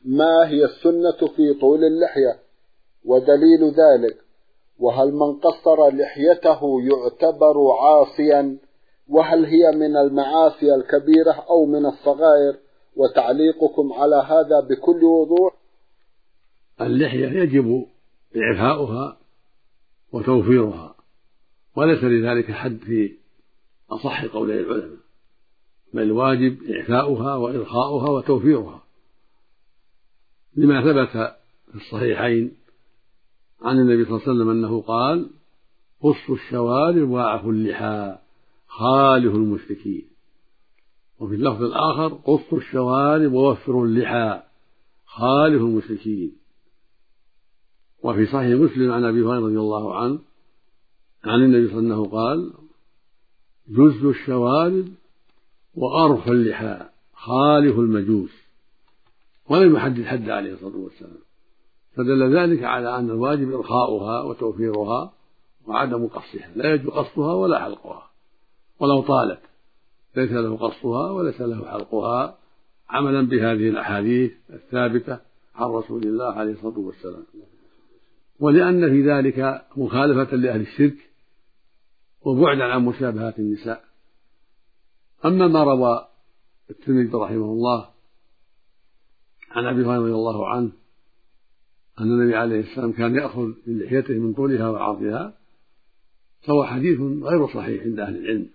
ما هي السنة في طول اللحية ودليل ذلك؟ وهل من قصر لحيته يعتبر عاصيا؟ وهل هي من المعاصي الكبيرة أو من الصغائر؟ وتعليقكم على هذا بكل وضوح. اللحية يجب إعفاؤها وتوفيرها، وليس لذلك حد في أصح قولي العلماء، بل الواجب إعفاؤها وإرخاؤها وتوفيرها، لما ثبت في الصحيحين عن النبي صلى الله عليه وسلم أنه قال: قصوا الشوارب واعفوا اللحى خالفوا المشركين. وفي اللفظ الآخر: قصوا الشوارب ووفروا اللحى خالفوا المشركين. وفي صحيح مسلم عن أبي هريرة رضي الله عنه عن النبي صلى الله عليه وسلم قال: جزوا الشوارب وأرخوا اللحى خالفوا المجوس. ولم يحدد حد عليه الصلاة والسلام، فدل ذلك على أن الواجب إرخاؤها وتوفيرها وعدم قصها، لا يجوز قصها ولا حلقها، ولو طالت ليس له قصها وليس له حلقها، عملا بهذه الأحاديث الثابتة عن رسول الله عليه الصلاة والسلام، ولأن في ذلك مخالفة لأهل الشرك وبعدا عن مشابهة النساء. أما ما روى الترمذي رحمه الله عن أبي هريرة رضي الله عنه أن النبي عليه السلام كان يأخذ من لحيته من طولها وعرضها، فهو حديث غير صحيح عند أهل العلم،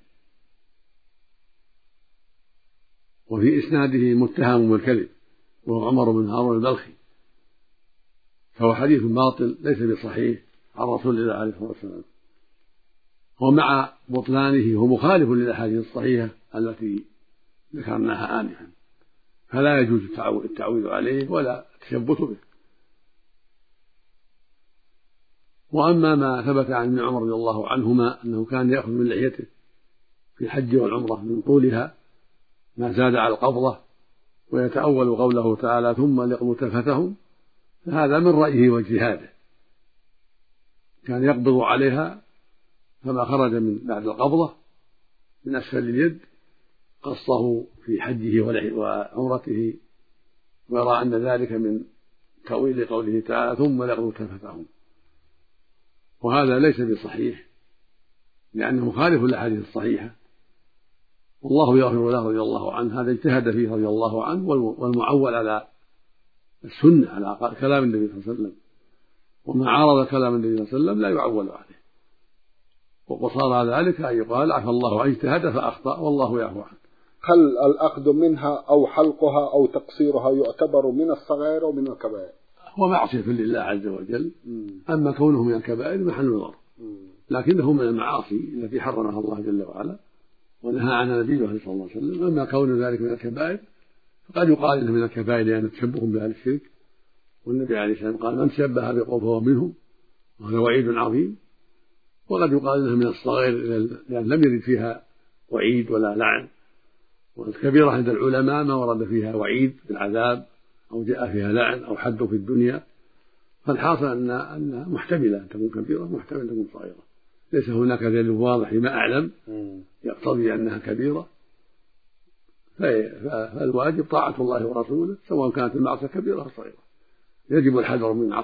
وفي إسناده متهم بالكذب وهو عمر بن هارون البلخي، فهو حديث باطل ليس بصحيح عن رسول الله عليه الصلاة والسلام. ومع بطلانه هو مخالف للأحاديث الصحيحة التي ذكرناها آنفا، فلا يجوز التعويل عليه ولا التشبث به. وأما ما ثبت عن ابن عمر رضي الله عنهما أنه كان يأخذ من لحيته في الحج والعمرة من طولها ما زاد على القبضة، ويتأول قوله تعالى: ثم ليقضوا تفثهم، فهذا من رأيه واجتهاده، كان يقبض عليها، فما خرج من بعد القبضة من أسفل اليد قصه في حجه وعمرته، ويرى أن ذلك من تأويل قوله تعالى: ثم ليقضوا تفثهم، وهذا ليس بصحيح لأنه مخالف للأحاديث الصحيحة، والله يغفر له رضي الله عنه، هذا اجتهد فيه رضي الله عنه، والمعول على السنة على كلام النبي صلى الله عليه وسلم، وما عارض كلام النبي صلى الله عليه وسلم لا يعول عليه، وقصار ذلك أن يقال: عفى الله عنه اجتهد فأخطأ والله يعفو عنه. هل الأخذ منها أو حلقها أو تقصيرها يعتبر من الصغائر أو من الكبائر؟ هو معصية لله عز وجل، أما كونه من الكبائر محل نظر، لكنه من المعاصي التي حرمها الله جل وعلا ونهى عنها نبيه عليه الصلاة والسلام. أما كون ذلك من الكبائر فقد يقال إنه من الكبائر لأن تشبه بأهل الشرك، والنبي عليه الصلاة والسلام قال: من تشبه بقوم فهو منهم، وهذا وعيد عظيم. وقد يقال إنها من الصغائر لأن لم يرد فيها وعيد ولا لعن، والكبيرة عند العلماء ما ورد فيها وعيد بالعذاب أو جاء فيها لعن أو حد في الدنيا، فالحاصل أنها محتملة أن تكون كبيرة، محتملة أن تكون صغيرة، ليس هناك دليل واضح فيما أعلم يقتضي أنها كبيرة، فالواجب طاعة الله ورسوله سواء كانت المعصية كبيرة أو صغيرة، يجب الحذر من